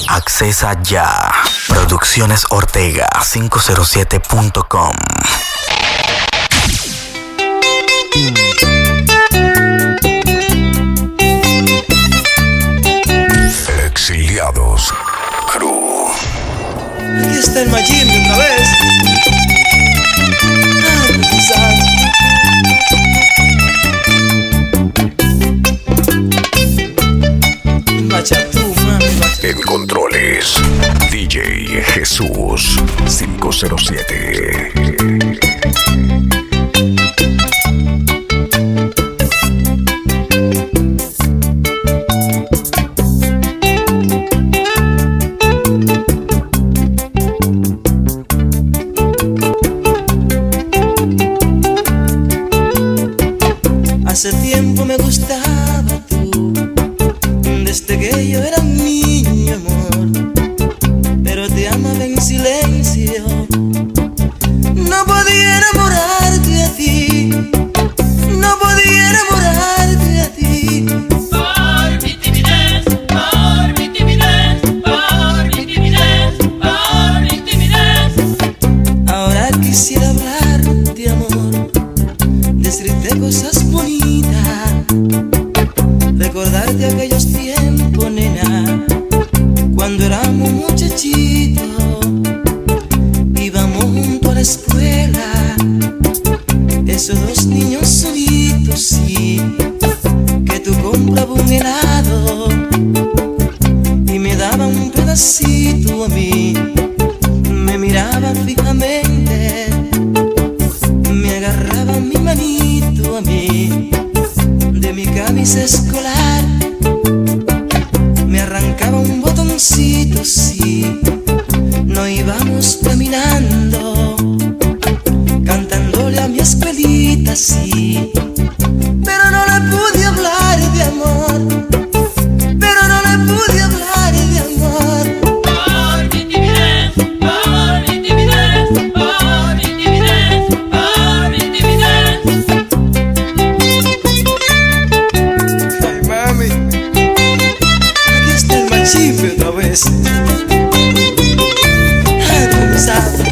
Accesa ya. Producciones Ortega 507.com. Exiliados Crew. Aquí está el Majimbe otra vez. En controles, DJ Jesús 507. Hace tiempo me gustaba tú, desde que yo era niño, amor, pero te amaba en silencio. No podía enamorarte a ti, no podía enamorarte a ti. Por mi timidez, por mi timidez, por mi timidez, por mi timidez. Ahora quisiera hablarte, amor, decirte cosas bonitas, recordarte aquellos tiempos, nena, cuando éramos muchachitos, íbamos junto a la escuela, esos dos niños solitos, sí, que tú comprabas un helado y me daba un pedacito a mí, me miraba fijamente, me agarraba mi manito a mí, de mi camisa escolar, me arrancaba un botoncito, sí, nos íbamos caminando, cantándole a mi escuelita, sí, pero no le pude hablar de amor, pero no le pude hablar de amor. Por mi timidez, por mi timidez, por mi timidez, por mi timidez. Ay, mami, aquí está el Majimbe otra vez. Ay, ¿cómo sabe?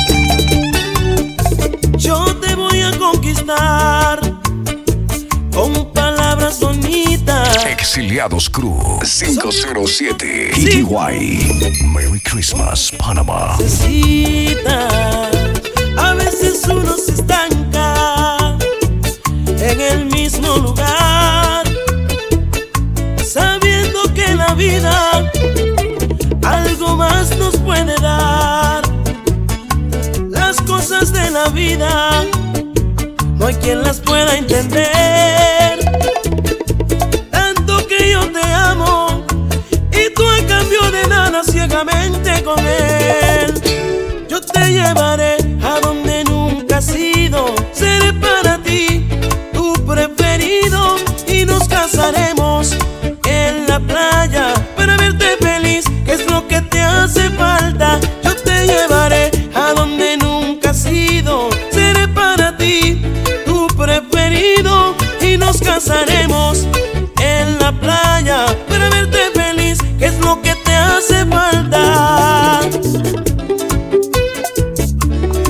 Yo te voy a conquistar con palabras bonitas. Exiliados Crew 507. KTY. Merry Christmas, Panamá. Necesitas. A veces uno se estanca en el mismo lugar, sabiendo que la vida algo más nos puede dar. Las cosas de la vida no hay quien las pueda entender. Tanto que yo te amo y tú a cambio de nada ciegamente con él. Yo te llevaré a donde nunca has ido. Seré para ti tu preferido y nos casaremos en la playa para verte feliz, que es lo que te hace falta. Yo te llevaré a donde nunca has ido. Seré para ti tu preferido y nos casaremos en la playa para verte feliz, que es lo que te hace falta.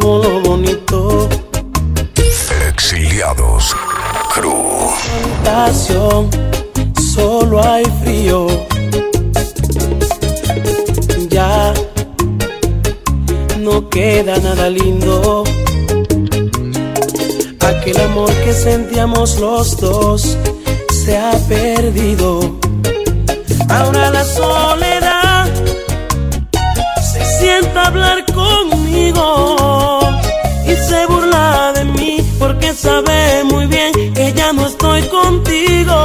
acabó lo bonito. Exiliados Crew. Habitación, solo hay frío. Ya no queda nada lindo. Aquel amor que sentíamos los dos se ha perdido. Ahora la soledad se sienta a hablar conmigo y se burla de mí porque sabe muy bien que ya no estoy contigo.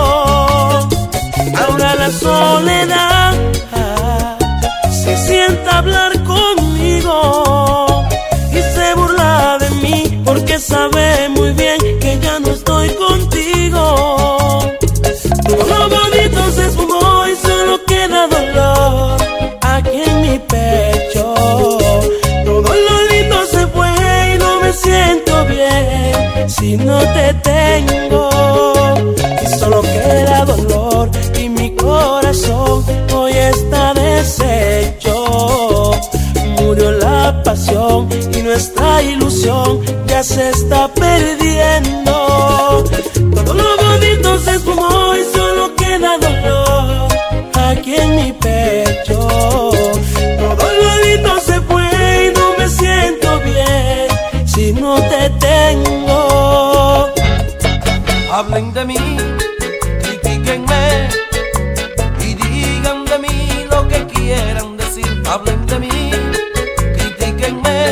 Ahora la soledad se sienta a hablar conmigo y se burla de mí porque sabe muy bien que ya no estoy contigo. Todo lo bonito se esfumó y solo queda dolor aquí en mi pecho. Todo lo lindo se fue y no me siento bien si no te tengo. Y solo queda dolor y mi corazón hoy está deshecho. Murió la pasión y nuestra ilusión ya se está perdiendo. Todo lo bonito se esfumó y solo queda dolor aquí en mi pecho. Todo lo lindo se fue y no me siento bien si no te tengo. Hablen de mí, critíquenme y digan de mí lo que quieran decir. Hablen de mí, critíquenme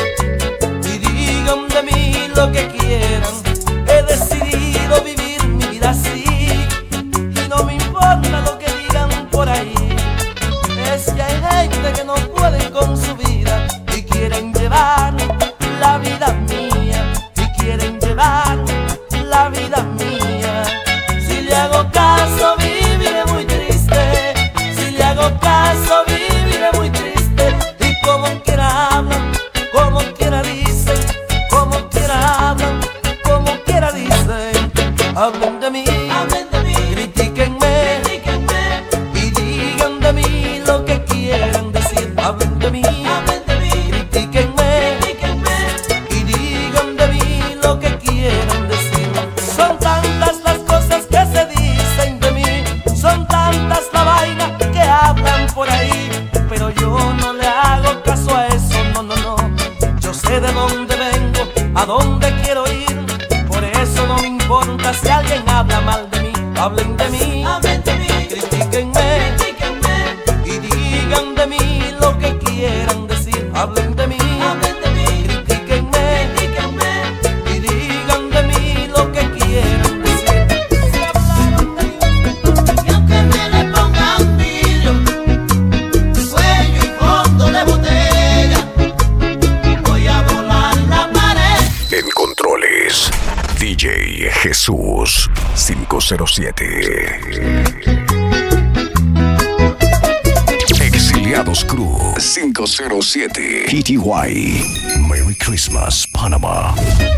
y digan de mí lo que quieran. He decidido vivir mi vida así y no me importa lo que digan por ahí. Es que hay gente que no puede con su vida y quieren llevar la vida mía, y quieren llevar la vida mía. Si le hago caso viviré muy triste, si le hago caso viviré muy triste. Y como quiera hablan, como quiera dicen, como quiera hablan, como quiera dicen. Hablen de mí, critíquenme y digan de mí lo que quieran decir. Hablen de mí, critíquenme y digan de mí lo que quieran decir. Son tantas las cosas que se dicen de mí, son tantas la vaina que hablan por ahí, pero yo no le hago caso a eso, no, no, no. Yo sé de dónde vengo, a dónde quiero ir, por eso no me importa si alguien habla mal de mí. Hablen de mí, critíquenme y digan de mí lo que quieran decir. Hablen de mí, critíquenme y digan de mí lo que quieran decir. Si hablaron de mí, Y aunque me le pongan vidrio, cuello y fondo de botella, voy a volar la pared. En controles, DJ Jesús 507. Exiliados Crew 507. PTY. Merry Christmas, Panama.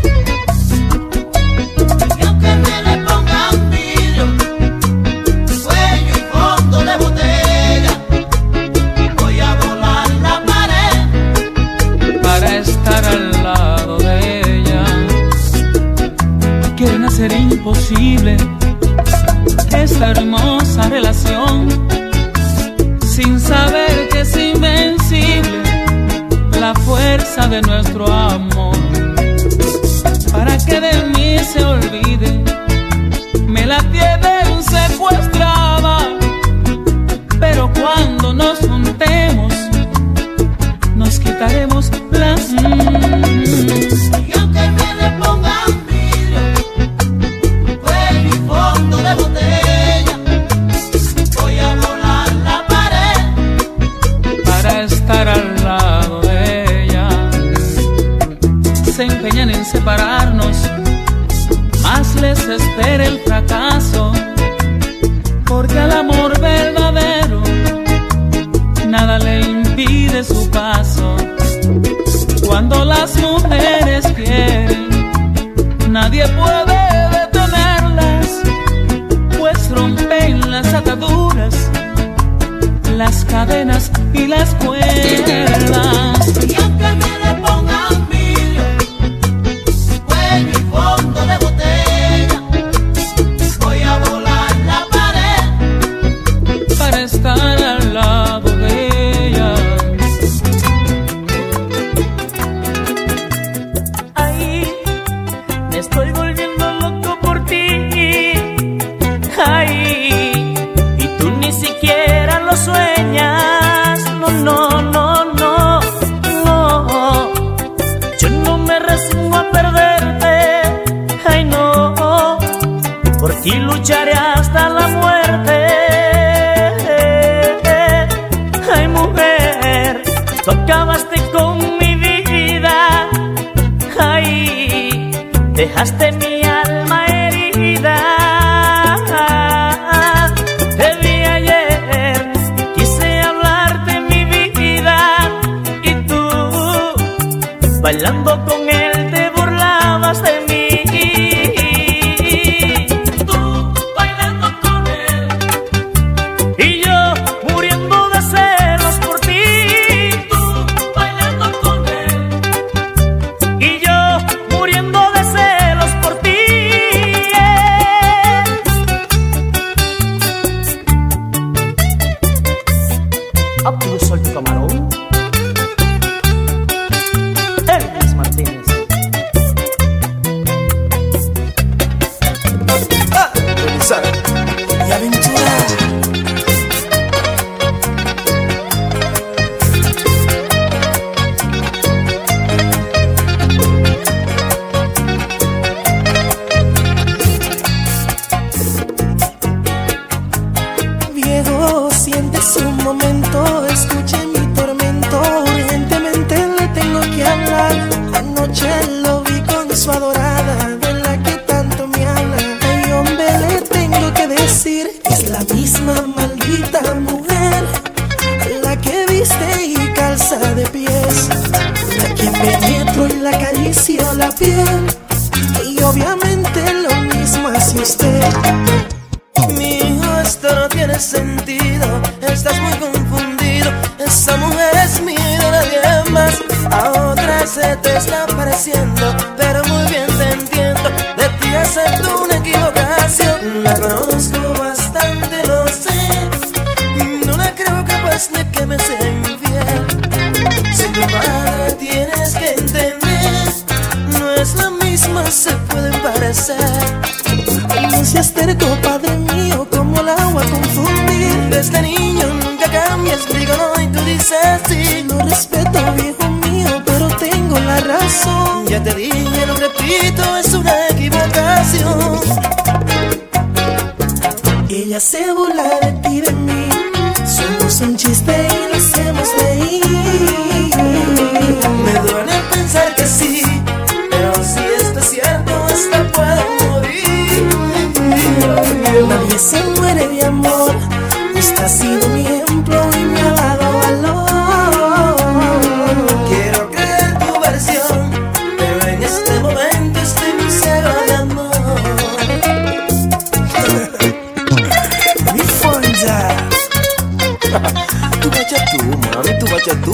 Y aunque me le pongan vidrio, cuello y fondo de botella, voy a volar la pared. Para estar al lado de ella. Quieren hacer imposible esta hermosa relación, sin saber que es invencible la fuerza de nuestro amor. Para que de mí se olvide, me la tienen secuestrada, pero cuando nos juntemos nos quitaremos las Y aunque me le pongan vidrio, cuello y fondo de botella, voy a volar la pared. para estar al lado de ella. Se empeñan en separarnos, más les espera el fracaso, porque al amor verdadero nada le impide su paso. Cuando las mujeres quieren, nadie puede detenerlas, pues rompen las ataduras, las cadenas y las cuerdas. Y aunque me le pongan vidrio, y lucharé hasta la muerte. Ay, mujer, tú acabaste con mi vida. Ay, dejaste mi alma herida. Te vi ayer, quise hablarte mi vida, y tú, bailando con él, te burlabas de mí. Tú, bailando con él, y yo, muriendo de celos por ti. Tú, bailando con él, y yo, muriendo de celos por ti. Abdul Sol tu camarón, Elvis Martínez. Y aventura. Viejo, sientes un momento, escuche mi tormento. Urgentemente le tengo que hablar. Anoche lo vi con su adorada, de la que tanto me habla. Ay, hombre, le tengo que decir, es la misma maldita mujer, la que viste y calza de pies, la que penetro y la acaricio la piel. Y obviamente lo mismo hace usted. Mi hijo, esto no tiene sentido, estás muy confundido. Esa mujer es mía y de nadie más. A otra se te está pareciendo, pero muy bien te entiendo. De ti acepto una equivocación. La conozco bastante, lo sé. No la creo capaz de que me sea infiel. Si tu padre tienes que entender, no es la misma, se pueden parecer. No seas terco, padre mío, como el agua confundir. Desde niño nunca cambias, digo no y tú dices sí. Lo respeto, viejo mío, pero tengo la razón. Ya te dije, lo repito, es una equivocación. Ella se burla de ti y de mí, somos un chiste y lo hacemos reír. Me duele pensar que sí, pero si esto es cierto, hasta puedo morir. Nadie se muere de amor, usted ha sido mi ejemplo y me ha dado valor. Quiero creer tu versión, pero en este momento estoy muy ciego de amor. Mi fonda. Tú vaya tú, mami, tú vaya tú.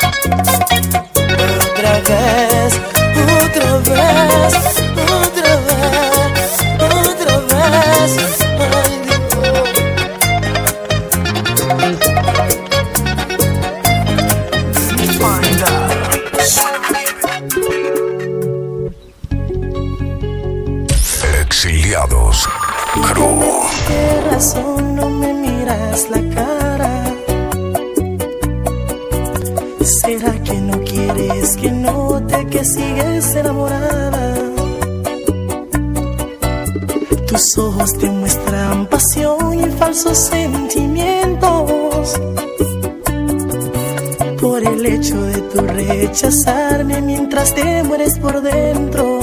Otra vez, otra vez, otra vez, otra vez. Ay, Dios. Exiliados Crew. ¿Qué razón no me miras la cara? ¿Será que no quieres que note que sigues enamorada? Tus ojos te muestran pasión y falsos sentimientos. Por el hecho de tu rechazarme mientras te mueres por dentro.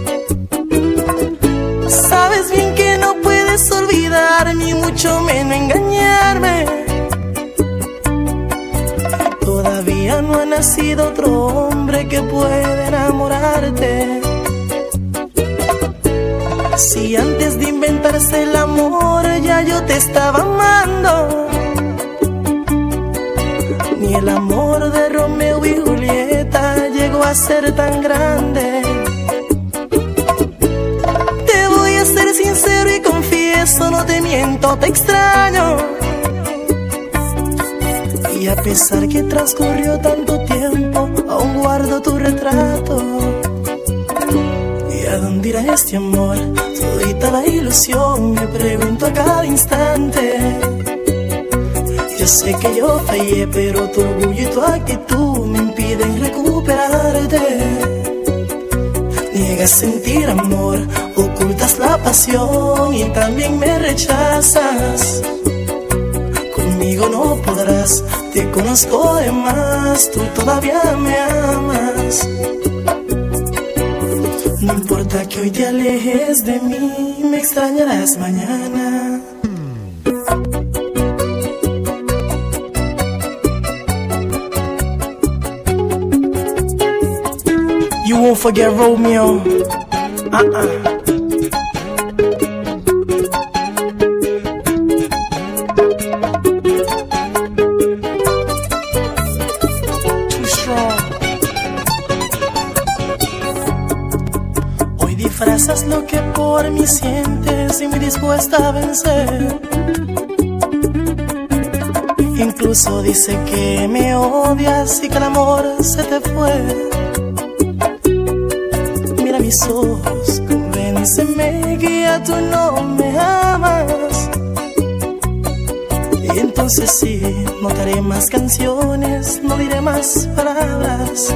Sabes bien que no puedes olvidar ni mucho menos engañarme. Todavía no ha nacido otro hombre que pueda enamorarte. Si antes de inventarse el amor ya yo te estaba amando, ni el amor de Romeo y Julieta llegó a ser tan grande. Te voy a ser sincero y confieso, no te miento, te extraño. Y a pesar que transcurrió tanto tiempo, aún guardo tu retrato. ¿Y a dónde irá este amor? Todita la ilusión, me pregunto a cada instante. Yo sé que yo fallé, pero tu orgullo y tu actitud me impiden recuperarte. Niegas sentir amor, ocultas das la pasión y también me rechazas. Conmigo no podrás, te conozco de más, tú todavía me amas. No importa que hoy te alejes de mí, me extrañarás mañana. You won't forget Romeo. Too strong. Hoy disfrazas lo que por mí sientes y muy dispuesta a vencer. Incluso dice que me odias y que el amor se te fue. Mira mis ojos, convénceme que ya tú no me amas. Y entonces sí, no te haré más canciones, no diré más palabras.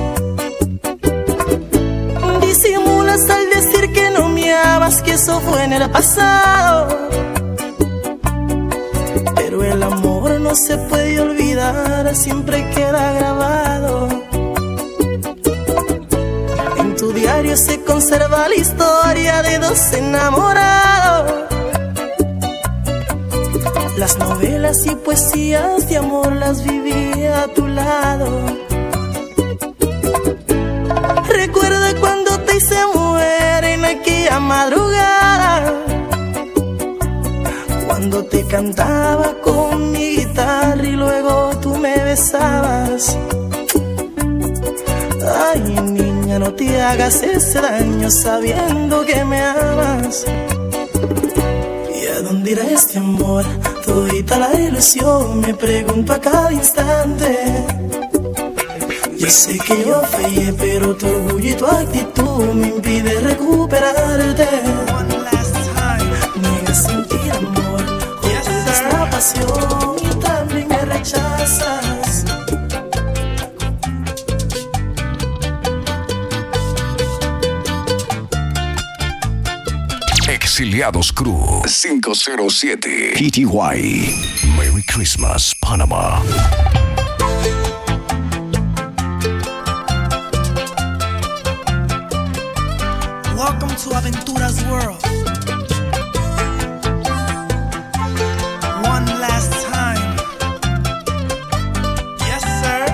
Disimulas al decir que no me amas, que eso fue en el pasado. Pero el amor no se puede olvidar, siempre queda grabado. En tu diario se conserva la historia de dos enamorados. Las novelas y poesías de amor las viví a tu lado. Recuerda cuando te hice mujer en aquella madrugada, cuando te cantaba con mi guitarra y luego tú me besabas. Ay, niña, no te hagas ese daño sabiendo que me amas. ¿Y a dónde irá este amor? Todita la ilusión, me pregunto a cada instante. Yo sé que yo fallé, pero tu orgullo y tu actitud me impide recuperarte. Niegas sentir amor, ocultas la pasión y también me rechazas. Exiliados Crew 507 PTY. Merry Christmas, Panama. Welcome to Aventura's World. One last time. Yes, sir.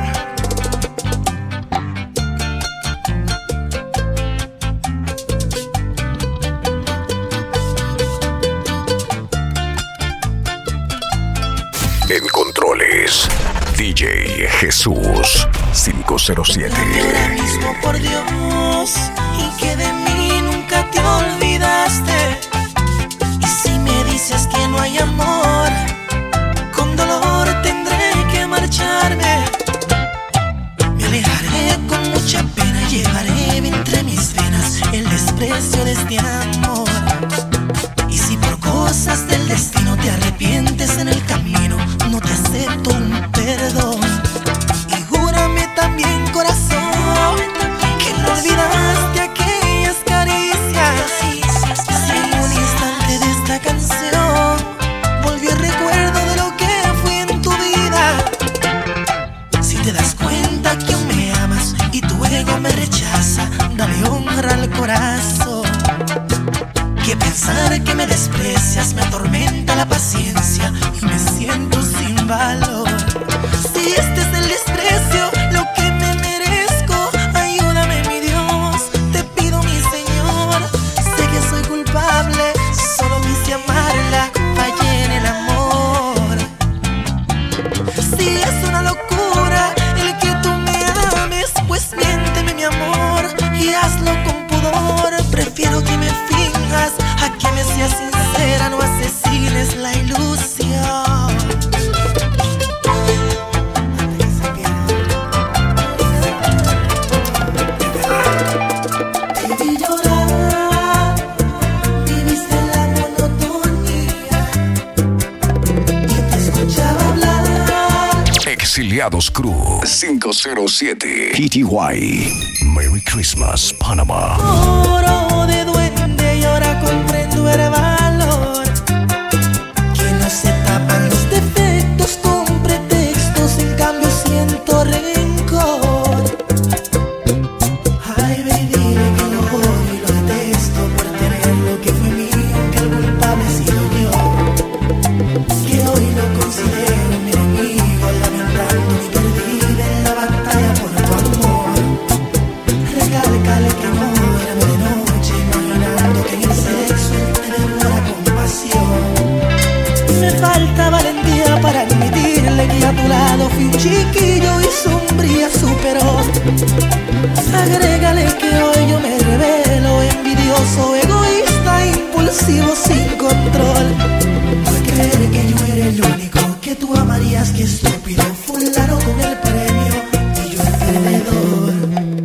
En controles, DJ Jesús 507. Ahora mismo, por Dios, y que de mí nunca te olvidaste. Y si me dices que no hay amor, con dolor tendré que marcharme. Me alejaré con mucha pena, llevaré entre mis venas el desprecio de este amor. Y si por cosas del destino te arrepientes en el camino, no te acepto un perdón. Y júrame también, corazón, que no olvidaste aquellas caricias. Si en un instante de esta canción volvió el recuerdo de lo que fui en tu vida. Si te das cuenta que aún me amas y tu ego me rechaza, dale honra al corazón. Que pensar que me desprecias me atormenta la paciencia y me siento sin valor. Si este es el desprecio, lo que me merezco, ayúdame mi Dios, te pido mi Señor. Sé que soy culpable, solo quise amarla, fallé en el amor. Si es una locura el que tú me ames, pues miénteme mi amor y hazlo con pudor. Prefiero que me finjas a que me seas sincera, no asesines la ilusión. Te vi llorar, viviste la monotonía y te escuchaba hablar. Exiliados Crew 507 PTY. Merry Christmas, Panama. Oro de duende y ahora comprendo dile que lo odio y lo detesto por tener lo que fue mío, que el culpable he sido yo, que hoy lo considero mi enemigo, lamentando mi perdida en la batalla por tu amor. Recálcale que no duerme de noche, imaginando que en el sexo te devora con pasión. Me falta valentía para admitirle que a tu lado fui un chiquillo y su hombría superó. Agrégale que hoy yo me revelo, envidioso, egoísta, impulsivo, sin control. Por creer que yo era el único que tú amarías, que estúpido, fulano con el premio y yo el perdedor.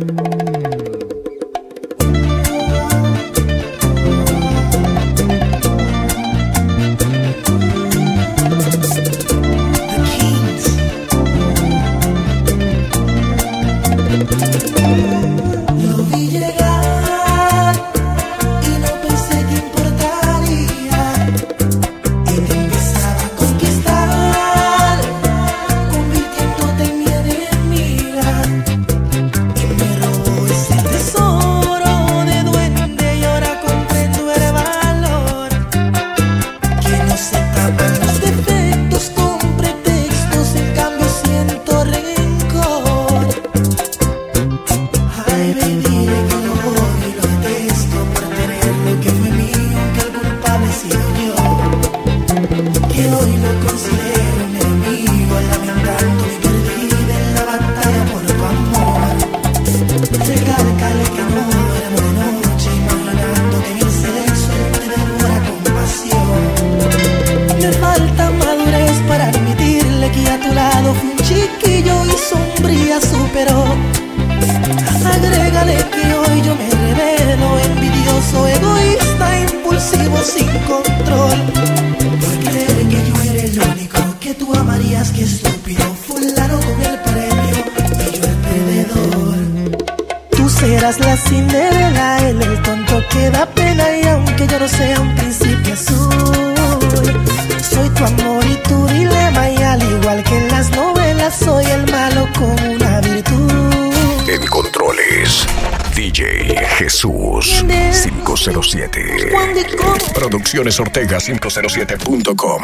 Lo vi llegar y no pensé que importaría, y te empezaba a conquistar, convirtiéndote en mi enemiga, y me robó ese tesoro de duende y ahora comprendo el valor, que no se tapan los defectos con pretextos, en cambio siento rencor. Ay, baby, dile que lo odio y lo detesto por tener lo que fue mío, que el culpable he sido yo, que hoy lo considero mi enemigo, lamentando mi perdida en la batalla por tu amor. Recálcale que no duermo de noche, imaginando que en el sexo te devora con pasión. Me falta madurez para admitirle que a tu lado fui un chiquillo y sombría superó. Agrégale que hoy yo me revelo, envidioso, egoísta, impulsivo, sin control. Por creer que yo era el único que tú amarías, que estúpido, fulano con el premio y yo el perdedor. Tú serás la Cinderela, él el tonto que da pena, y aunque yo no sea un príncipe azul, soy tu amor y tu dilema, y al igual que en las novelas soy el malo con una virtud. En controles, DJ Jesús 507. Produccionesortega507.com.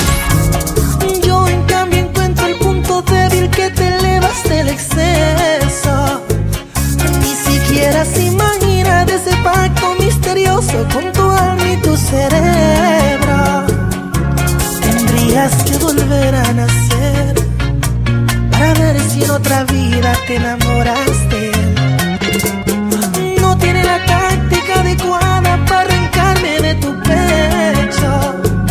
Yo en cambio encuentro el punto débil, que te elevas del exceso. Ni siquiera se imagina de ese pacto misterioso con tu alma y tu cerebro. Tendrías que volver a nacer para ver si en otra vida te enamoras de él. No tiene la táctica adecuada para arrancarme de tu pecho.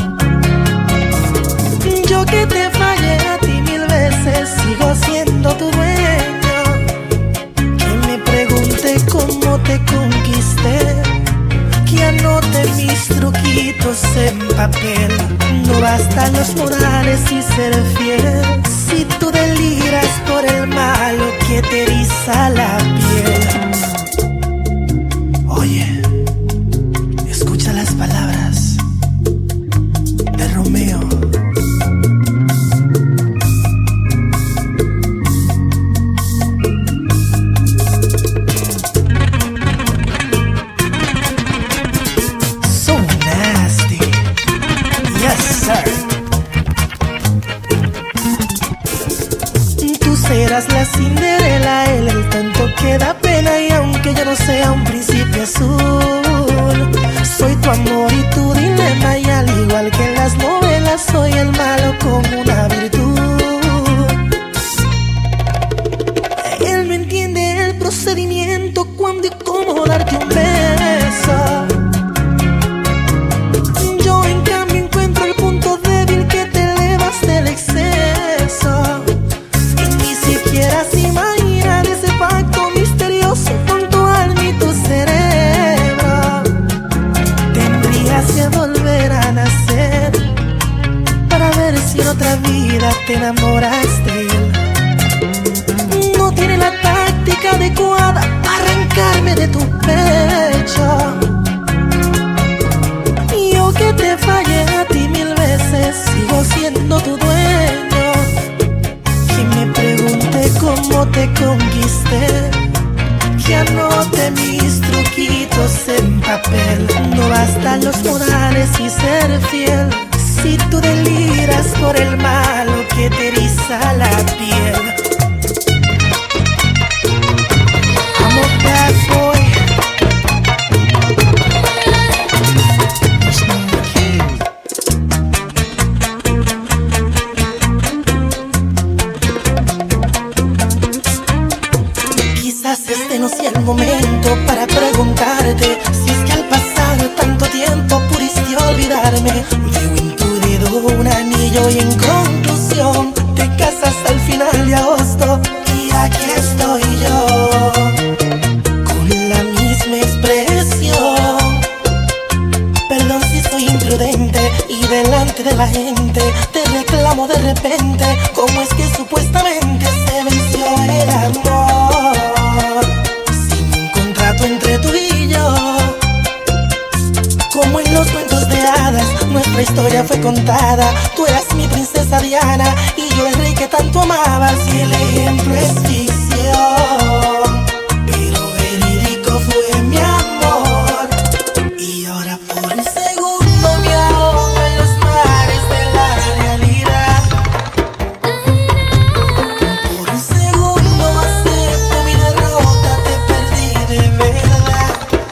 Yo que te fallé a ti 1000 veces, sigo siendo tu dueño. Que me pregunte cómo te conquisté, que anote mis truquitos en papel. No bastan los morales y ser fiel, si tú deliras por el malo que te eriza la piel. Oye, escucha las palabras de Romeo. So nasty, yes sir. Tú serás la Cinderela, él el tonto que da pena, y aunque yo no sea un príncipe azul, soy tu amor y tu dilema, y al igual que en las novelas soy el malo con una virtud. Él no entiende el procedimiento, cuándo y cómo darte un beso. Yo en cambio encuentro el punto débil, que te elevas del exceso. Ni siquiera se imagina de ese pacto misterioso con tu alma y tu cerebro. Tendrías que volver a nacer para ver si en otra vida te enamoras de él. No tiene la táctica adecuada para arrancarme de tu pecho. Yo que te fallé a ti 1000 veces, sigo siendo tu dueño. Que me pregunte cómo te conquisté, que anote mis trucos libros en papel. No bastan los modales y ser fiel. Si tú deliras por el malo que te eriza la piel. I'm a bad boy. Quizás este no sea el momento para preguntarte si es que al pasar tanto tiempo pudiste olvidarme. Veo en tu dedo un anillo y en conclusión te casas al final de agosto. Y aquí estoy yo, con la misma expresión. Perdón si soy imprudente y delante de la gente te reclamo de repente. ¿Cómo es que supuestamente se venció el amor? Sin un contrato entre tú y yo. Como en los cuentos de hadas, nuestra historia fue contada. Tú eras mi princesa Diana y yo el rey que tanto amabas. Y el ejemplo es ficción, pero verídico fue mi amor. Y ahora por un segundo me ahogo en los mares de la realidad. Por un segundo acepto mi derrota, te perdí de verdad.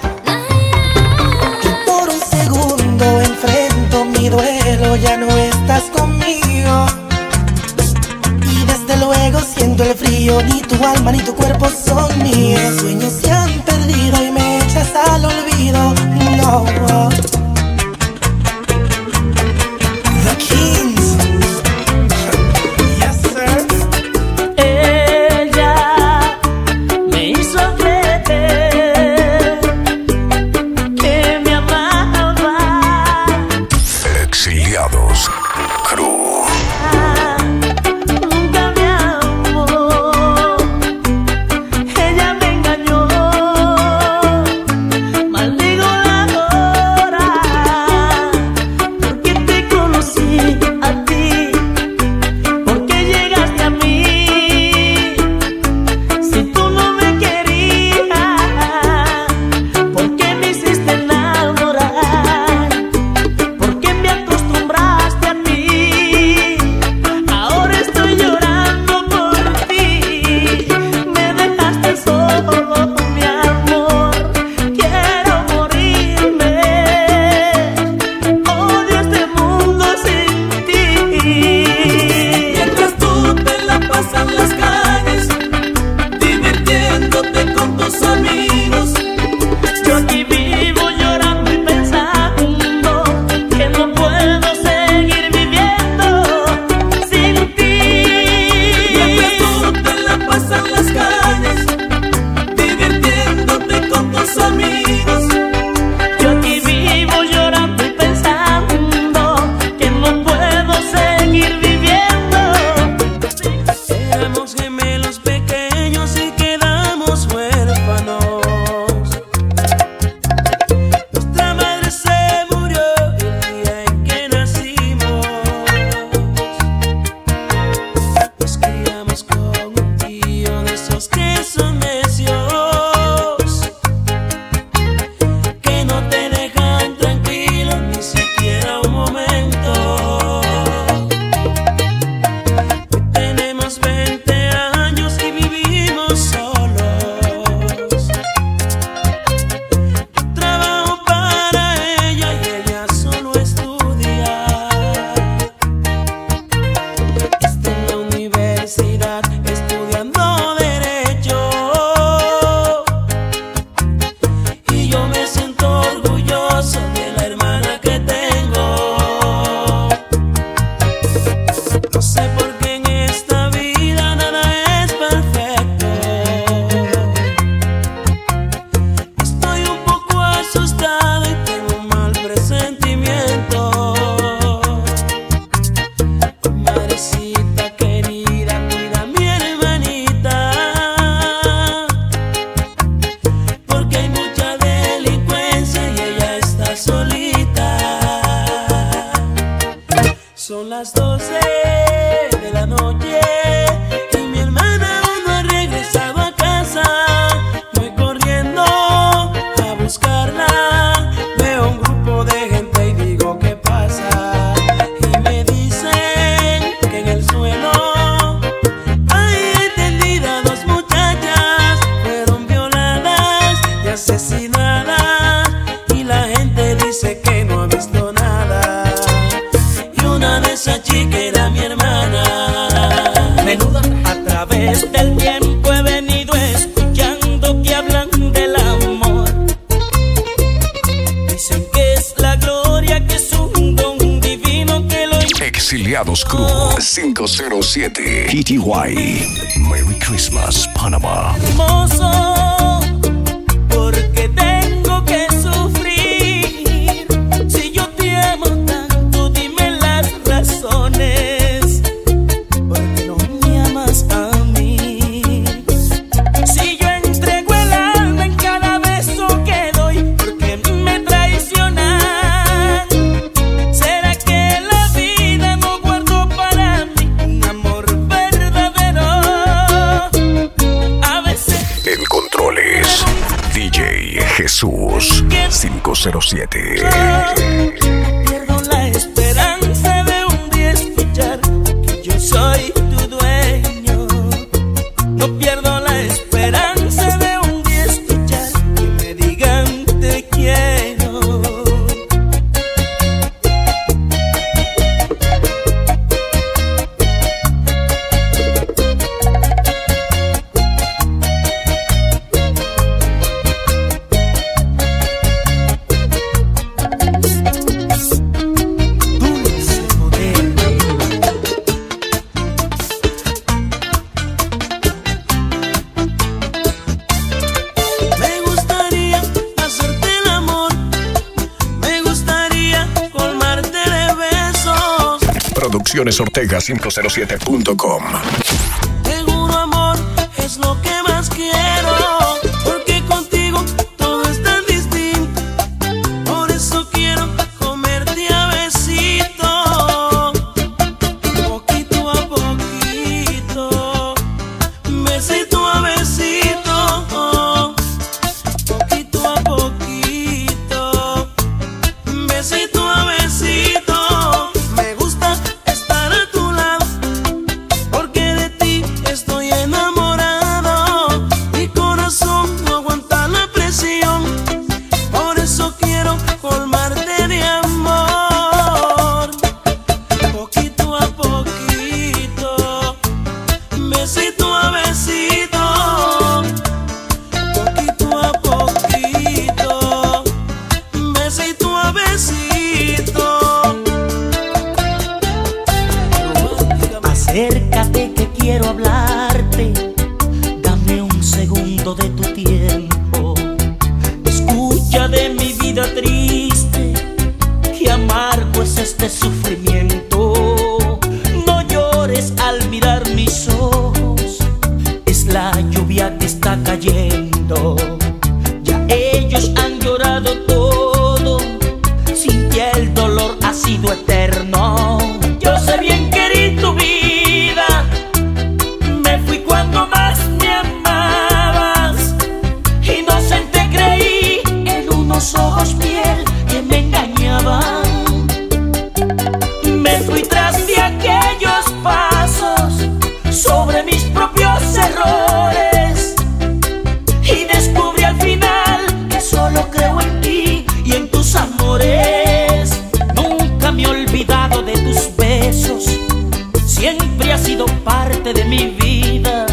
Y por un segundo enfrento mi duelo, ya no estás conmigo. Y desde luego siento el frío, ni tu alma ni tu cuerpo son míos. Mis sueños se han perdido y me echas al olvido. No. The Kings. Yes, sir. Ella me hizo creer que me amaba. Exiliados Crew. Nunca me amó. Ella me engañó. Maldigo la hora porque te conocí a ti, porque llegaste a mí. Si tú no me querías, ¿por qué me hiciste enamorar? ¿Por qué me acostumbraste a mí? Ahora estoy llorando por ti. Me dejaste solo, mi amor. Quiero morirme. Odio este mundo sin ti. Mientras tú te la pasas en las calles, divirtiéndote con tus amigos, yo aquí vivo llorando y pensando que no puedo seguir viviendo sin ti. Mientras tú te la pasas en las calles, divirtiéndote con tus amigos, yo aquí vivo llorando y pensando que no puedo seguir viviendo. Éramos gemelos pequeños y quedamos huérfanos. Nuestra madre se murió el día en que nacimos. Nos criamos con un tío de esos que son necios, que no te dejan tranquilo ni siquiera un momento. Tenemos 20 años y vivimos solos. Trabajo para ella y ella solo estudia. Está en la universidad estudiando derecho. Y yo me siento orgulloso de la hermana que tengo. No sé por qué en esta vida nada es perfecto. Estoy un poco asustado y tengo un mal presentimiento. Madrecita querida, cuida a mi hermanita, porque hay mucha delincuencia y ella está solita. Son las 12 de la noche y mi hermana aún no ha regresado a casa. Voy corriendo a buscarla. Exiliados Crew 507 PTY. Merry Christmas, Panamá. Hermoso, porque tengo que sufrir. Si yo te amo tanto, dime las razones. Porque no me amas a mí. Si yo entrego el alma en cada beso que doy, porque me traicionan. ¿Será que la vida no guardó para mí un amor verdadero? A veces En controles, DJ Jesús 507. pierdo la esperanza de un día escuchar que yo soy tu dueño. No pierdo la esperanza de un día escuchar que me digan te quiero. Me gustaría hacerte el amor, me gustaría colmarte de besos. Producciones Ortega507.com. Seguro amor es lo que más quiero, porque contigo todo es tan distinto. Por eso quiero comerte a besito, poquito a poquito, besito a besito, poquito a poquito, besito a besito. Me gusta estar a tu lado, porque de ti estoy enamorado. Mi corazón no aguanta la presión, por eso quiero colmarte de amor. Poquito a poquito, besito a besito, poquito a poquito, besito a besito. Acércate que quiero hablarte, dame un segundo de tu tiempo. Escucha de mi vida triste, que amargo es este sufrimiento. No llores al mirar mis ojos, es la lluvia que está cayendo. Ya ellos han llorado todo, sin que el dolor ha sido eterno. Yo sé bien que herí tu vida, me fui cuando más me amabas. Inocente creí en unos ojos piel que me engañaban. Me fui tras de aquellos pasos sobre mis propios errores, y descubrí al final que solo creo en ti y en tus amores. Nunca me he olvidado de tus besos, siempre has sido parte de mi vida.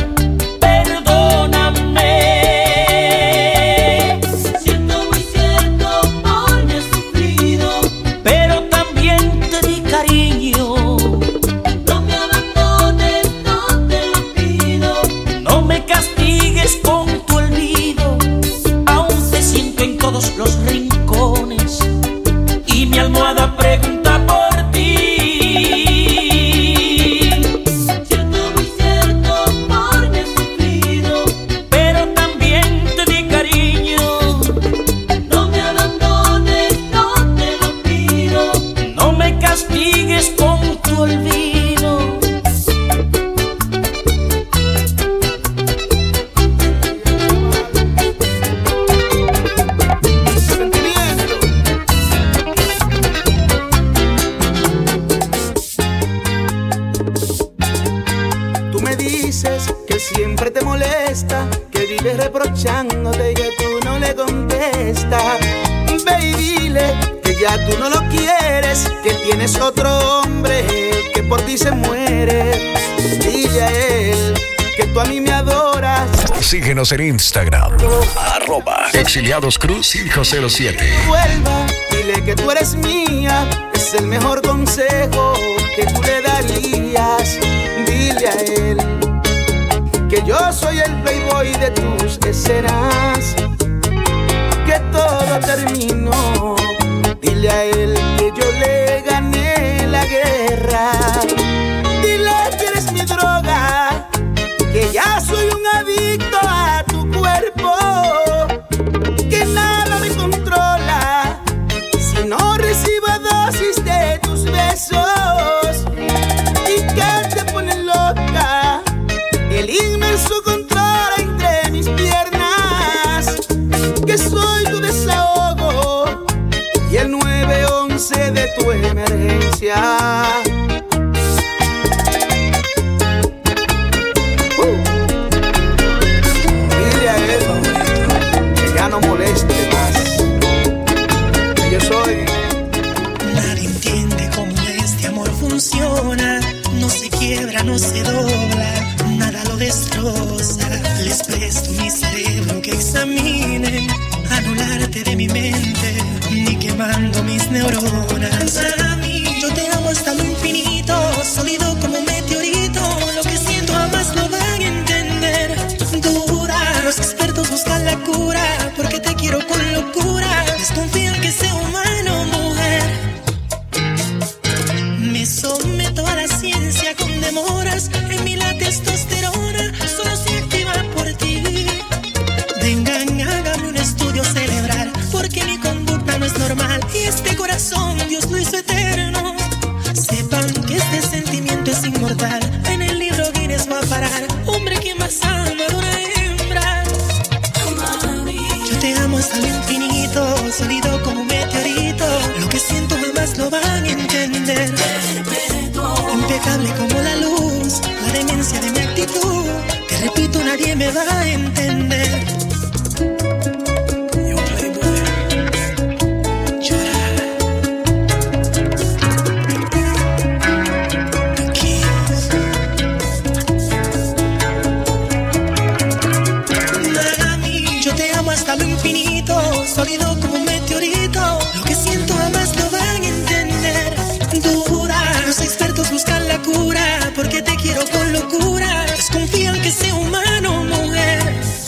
Perdóname, siento muy cierto por mi sufrido, pero también te di cariño. No me abandones, no te lo pido. No me castigues con tu olvido, aún te siento en todos los rincones, y mi almohada pregunta por ti. Cierto, muy cierto, por mi sufrido, pero también te di cariño. No me abandones, no te lo pido. No me castigues con tu olvido. Tú me dices que siempre te molesta, que vives reprochándote y que tú no le contestas. Ve y dile que ya tú no lo quieres, que tienes otro hombre que por ti se muere. Dile a él que tú a mí me adoras. Síguenos en Instagram, @ExiliadosCruz507. Vuelva, que Dile que tú eres mía, es el mejor consejo que tú le darías. Dile a él que yo soy el playboy de tus escenas, que todo terminó. Dile a él que yo le gané la guerra. Dile que eres mi droga, que ya soy un adicto a tu cuerpo, que nada me controla si no recibo dosis de tus besos, y que te pone loca el inmenso control entre mis piernas, que soy tu desahogo y el 911 de tu emergencia. Dile a él que ya no moleste más, que yo soy. Nadie entiende cómo este amor funciona. No se quiebra, no se dobla, nada lo destroza. Les presto mi cerebro que examinen, anularte de mi mente, ni quemando mis neuronas. Para mí, yo te amo hasta lo infinito, sólido como un meteorito. Lo que siento jamás lo van a entender. Duda, los expertos buscan la cura, porque te quiero con locura. Desconfían que sea humano, mujer. Me someto a la ciencia con demoras. En mí la testosterona solo se activa por ti. Vengan, hágame un estudio cerebral, porque mi conducta no es normal y este corazón Dios lo hizo eterno. Sepan que este sentimiento es inmortal, en el libro Guinness va a parar. Hombre que más ama de una hembra. Yo te amo hasta lo infinito, sólido como un meteorito. Lo que siento jamás lo van a entender. Impecable como la luz, la demencia de mi actitud. Te repito, nadie me va a entender. Yo playboy, llorar. The Keys. Mami, yo te amo hasta lo infinito, sólido como un meteorito. Lo que siento jamás lo van a entender. Duda, los expertos buscan la cura, porque te quiero con locura. Desconfían que sea humano, mujer.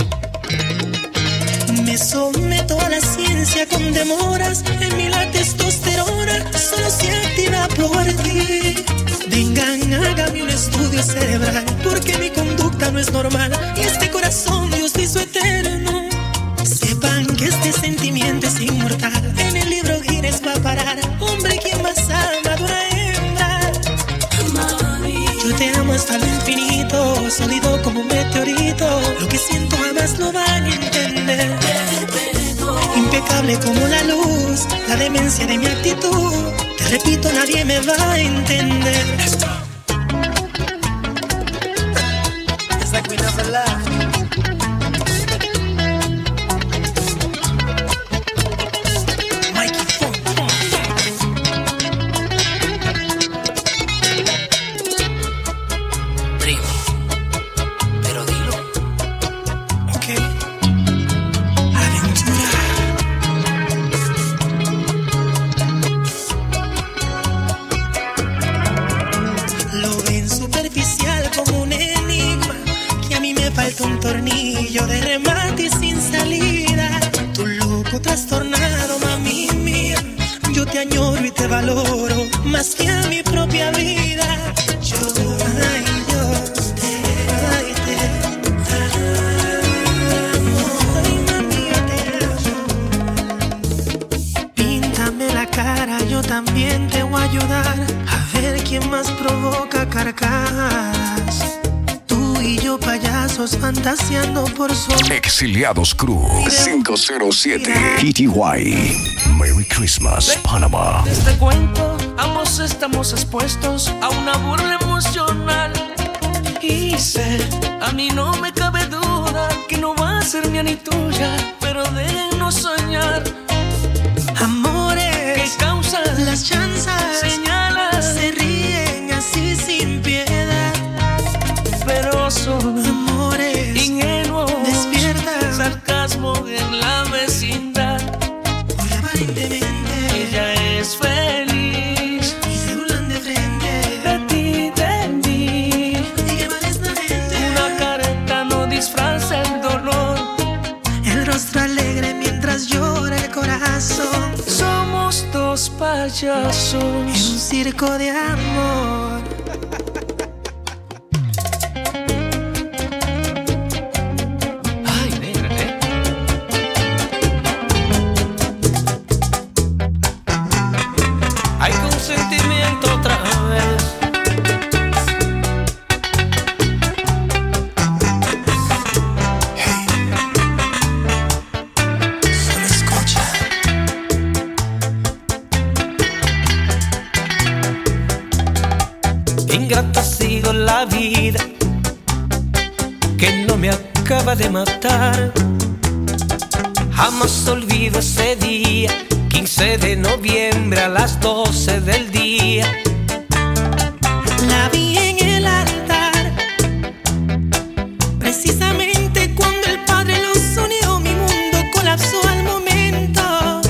Me someto a la ciencia con demoras. En mí la testosterona solo se activa por ti. Vengan, hágame un estudio cerebral, porque mi conducta no es normal y este corazón Dios lo hizo eterno. Sepan que este sentimiento es inmortal, en el libro Guinness va a parar. Hombre, ¿quién más ama de una hembra? Yo te amo hasta lo infinito, sólido como un meteorito. Lo que siento jamás lo van a entender. Impecable como la luz, la demencia de mi actitud. Te repito, nadie me va a entender. Esa Queen of the Love. Un tornillo de remate y sin salida. Tu loco trastornado, mami mía. Yo te añoro y te valoro más que a mi propia vida. Yo te amo. Ay, mami, yo te amo. Píntame la cara, yo también te voy a ayudar a ver quién más provoca carcajadas. Y yo payasos fantaseando por su Exiliados Cruz 507 PTY. Merry Christmas, Panamá. De este cuento, ambos estamos expuestos a una burla emocional. Y sé, a mí no me cabe duda que no va a ser mía ni tuya, pero déjenos soñar. Amores que causan las chanzas, señalas, se ríen así sin piedad. Pero son amores ingenuos, despierta sarcasmo en la vecindad. Muy aparentemente corazón. Somos dos payasos en un circo de amor. Ay, negra, Hay consentimiento otra vez. Ingrata ha sido la vida que no me acaba de matar. Jamás olvido ese día, 15 de noviembre a las 12 del día. La vi en el altar, precisamente cuando el Padre los unió. Mi mundo colapsó al momento.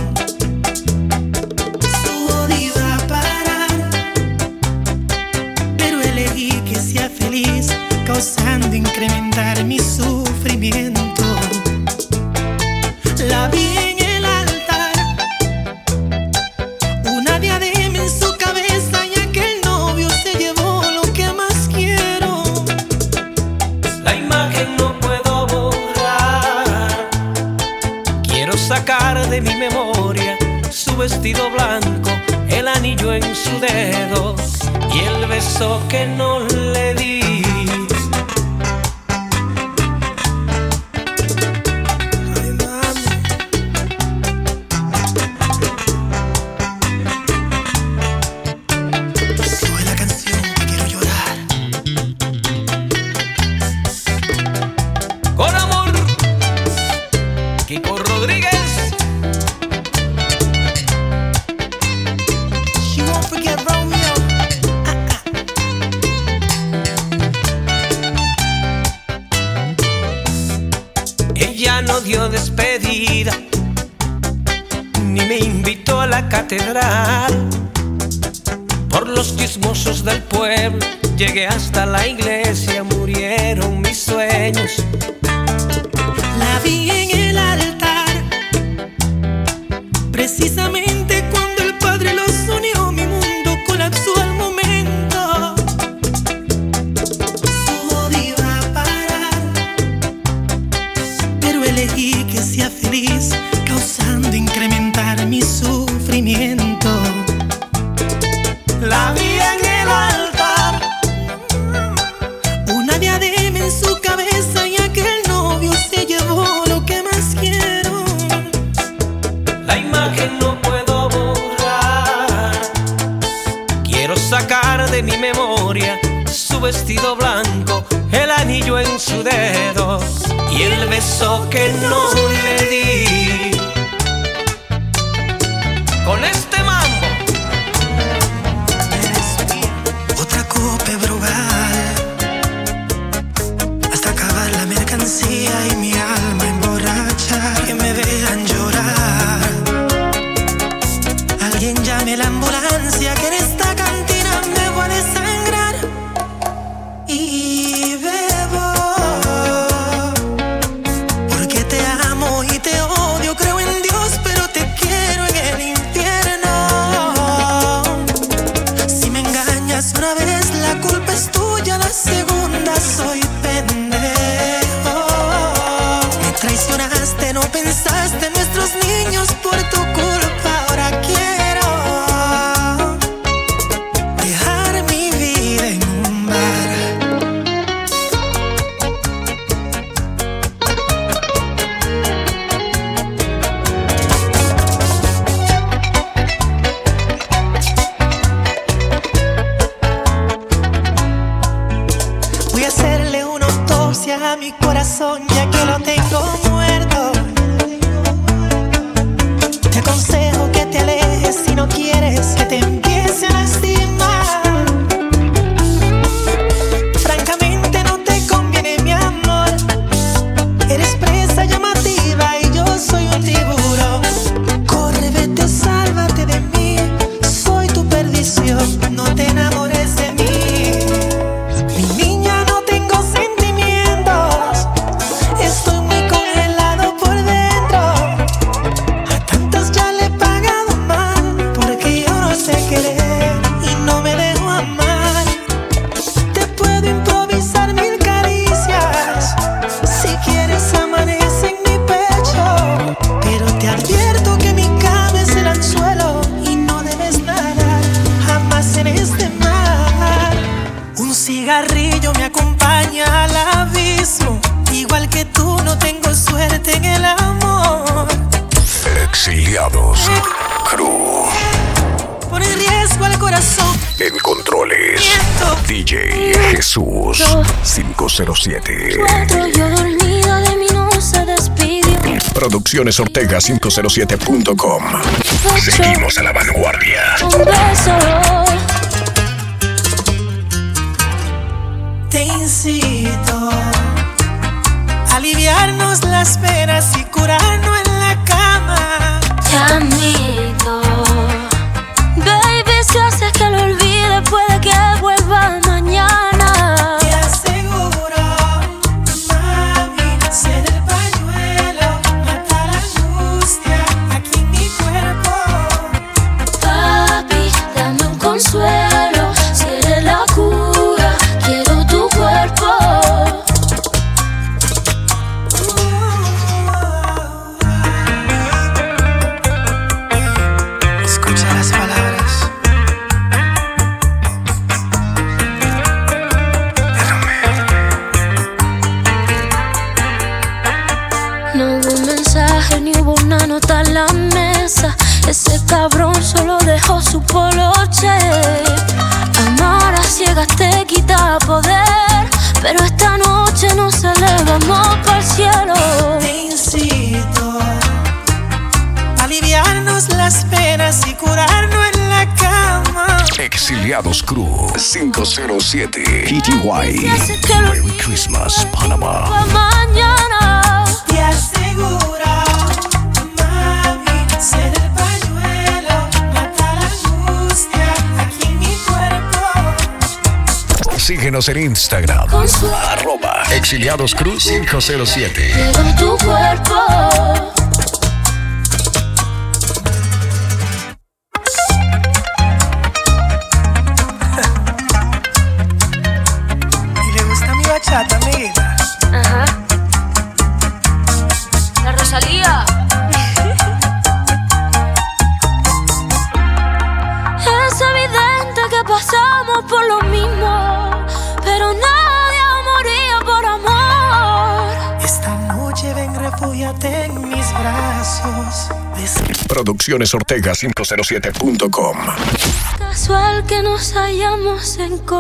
Su odio iba a parar, pero elegí que sea feliz, causando incrementar mi sufrimiento. La vi en el altar, una diadema en su cabeza, y aquel novio se llevó lo que más quiero. La imagen no puedo borrar. Quiero sacar de mi memoria su vestido blanco, el anillo en su dedo y el beso que no le di. No dio despedida, ni me invitó a la catedral. Por los chismosos del pueblo llegué hasta la iglesia, murieron mis sueños. La vi en el altar, precisamente cuando el Padre los unió. Mi mundo colapsó al momento. Su odio iba a parar, pero elegí que sea feliz, causando incrementar mi sufrimiento. La vi en el altar, una diadema en su cabeza, y aquel novio se llevó lo que más quiero. la imagen no puedo borrar. Quiero sacar de mi memoria su vestido blanco, el anillo en su dedo y el beso que no le di. Con este mambo, Otra copa brugal, hasta acabar la mercancía y mi alma emborracha. Que me vean llorar, alguien llame la ambulancia, que en esta cantina me voy a desangrar. Y bebo, porque te amo y te odio. Creo en Dios, pero te quiero en el infierno. Si me engañas una vez, la culpa es tuya, la segunda soy pendejo. Me traicionaste, no pensaste en nuestros niños, por tu culpa ahora quiero dejar mi vida en un bar. Voy a hacerle una autopsia a mi corazón, ya que lo tengo muerto. Te aconsejo que te alejes si no quieres que te empiece a lastimar. Francamente no te conviene, mi amor. Eres presa llamativa y yo soy un tiburón. Corre, vete, sálvate de mí. Soy tu perdición, no te enamores de mí. Mi niña, no tengo sentimientos. Estoy muy congelado por dentro. A tantas ya le Exiliados Crew. Pone en riesgo al corazón. En controles, DJ Jesús 507. 4, yo dormida de mí no se despidió. Producciones Ortega 507.com. Seguimos a la vanguardia. Un beso. Te incito a aliviarnos las penas y curarnos en la cama. Te admito, baby, si haces que lo olvide puede que vuelva mañana. Te aseguro, mami, ser el pañuelo, mata la angustia aquí en mi cuerpo. Papi, dame un consuelo, si eres la cura, quiero tu cuerpo. Escucha las palabras. No hubo un mensaje ni hubo una nota en la mesa. Ese cabrón solo dejó su poloche. Amar a ciegas te quita poder, pero esta noche nos elevamos para el cielo. Te incito a aliviarnos las penas y curarnos en la cama. Exiliados Crew 507 PTY. Si haces que lo Merry Christmas, Panamá. pa' mañana. Te aseguro, mami, ser el pañuelo, mata la angustia aquí en mi cuerpo. Síguenos en Instagram. Exiliados Crew 507. Quiero tu cuerpo. Y le gusta mi bachata, amiguita. Ajá. La Rosalía. Es evidente que pasamos por lo mismo, pero nadie moría por amor. Esta noche ven, refúgiate en mis brazos. Producciones Ortega 507.com. Casual que nos hayamos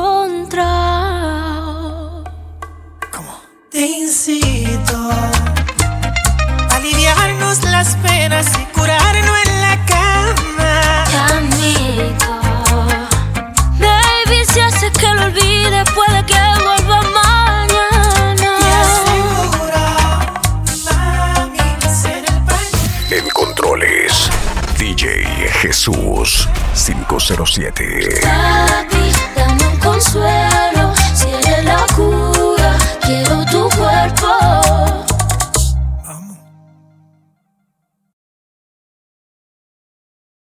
encontrado. Te incito a aliviarnos las penas y curarnos en la cama. Te admito, baby, si haces que lo olvide puede que vuelva mañana. Te aseguro, mami, ser el pañuelo. En controles, DJ Jesús 507. Papi, dame un consuelo.